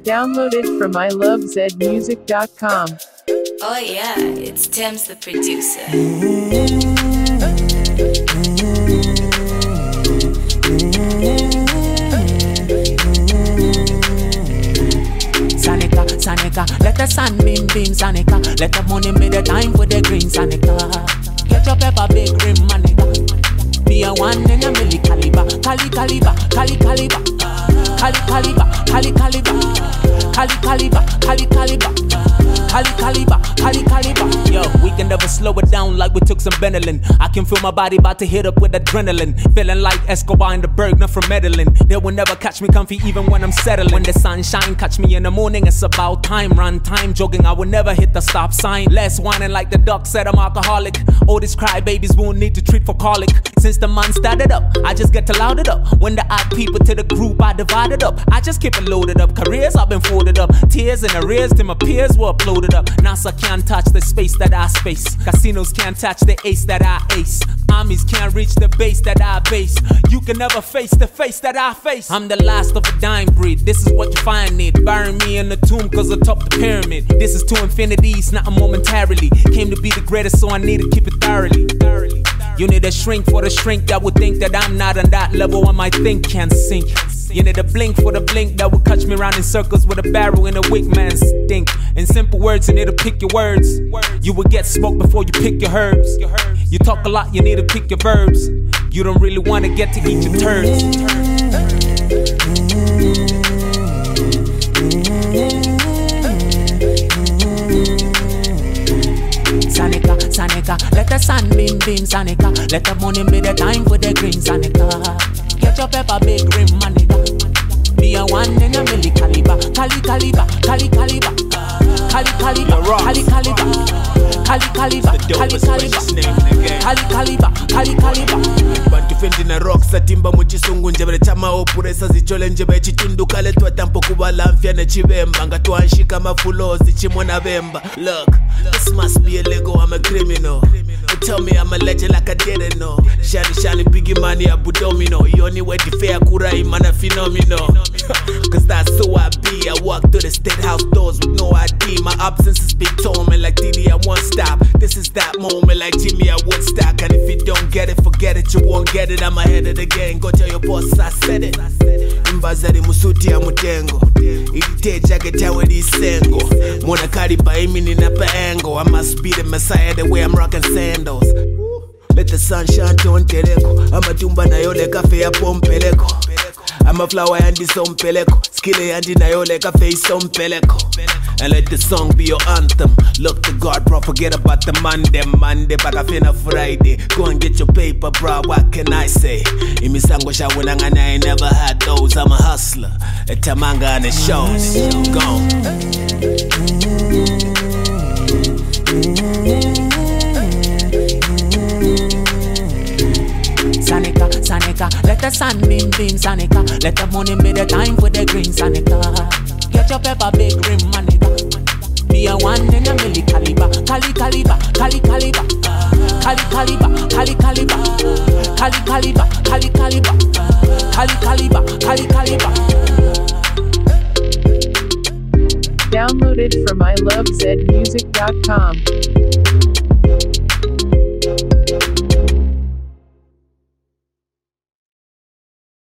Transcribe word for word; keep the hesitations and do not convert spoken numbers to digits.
Downloaded from I love zed music dot com. Oh yeah, it's Thames the producer. Sanika, Sanika, let the sun beam beam, Sanika. Let the money be the time for the green, Sanika. Get your pepper big rim, Manika. Be a one in a milli caliber, cali caliber, cali caliber, cali caliber, cali caliber, cali caliber, cali caliber, cali caliber, cali caliber. Yo, we can never slow it down like we took some Benylin. I can feel my body about to hit up with adrenaline. Feeling like Escobar in the Bergner from Medellin. They will never catch me comfy even when I'm settling. When the sun shine, catch me in the morning, it's about time. Run time, jogging, I will never hit the stop sign. Less whining like the doc said I'm alcoholic. All these crybabies won't need to treat for colic. Since the month started up, I just get to loud it up. When the add people to the group, I divide it up. I just keep it loaded up. Careers I've been folded up. Tears and arrears to my peers were uploaded up. NASA can't touch the space that I space. Casinos can't touch the ace that I ace. Armies can't reach the base that I base. You can never face the face that I face. I'm the last of a dying breed. This is what you find it. Bury me in the tomb cause I top the pyramid. This is to infinities, not momentarily. Came to be the greatest so I need to keep it thoroughly. You need a shrink for the shrink that would think that I'm not on that level. I might think can't sink. You need a blink for the blink that would catch me around in circles with a barrel and a wick man stink. In simple words, you need to pick your words. You will get smoked before you pick your herbs. You talk a lot, you need to pick your verbs. You don't really want to get to eat your turds. Sanika, Sanika, let the sun beam beam, Sanika. Let the money be the time for the green, Sanika. Get your pepper big rim, Manika. Be a one in a milli caliber, cali caliber, cali caliber, cali caliber, cali caliber, cali caliber, cali caliber, cali caliber, cali caliber. Bantu fendi na rock satimba muchisungu njebele chama opuresa zichole njebe chitundu kale twa tampo kubala mfya ne chibemba nga twanshika mafulozi chimona bemba. Look, this must be illegal, I'm a criminal. But tell me I'm a legend like I didn't know. Shani shani biggie money abu domino. You only way the fair kurai man a phenomenal. Cause that's who I be. I walk through the state house doors with no I D. My absence is big torment like Diddy I won't stop. This is that moment like Jimmy I Woodstock. And if you don't get it, forget it, you won't get it. I'm ahead of the game, go tell your boss I said it. Mbazari musuti ya mutengo Iliteja getawe di sengo Mona kariba imini na paengo. I must be the messiah the way I'm rocking sandals. Let the sun shine on teleko. I'm a tumba na yole cafe ya pompeleko. I'm a flower and this on peleko. Skille and na yole cafe on peleko. And let the song be your anthem. Look to God, bro, forget about the Monday. Monday, back a finna Friday. Go and get your paper, bro, what can I say? Imisango shawunanga, I ain't never had those. I'm a hustler. A tamanga and a show. Gone. Sanika, Sanika, let the sun beam beam, Sanika. Let the money be the time for the green, Sanika. Get your pepper big rim, Manika. Be a one in a milli caliber, cali caliber, cali caliber, cali caliber, cali caliber, cali caliber, cali caliber, cali caliber, cali caliber. Downloaded from I love zed music dot com.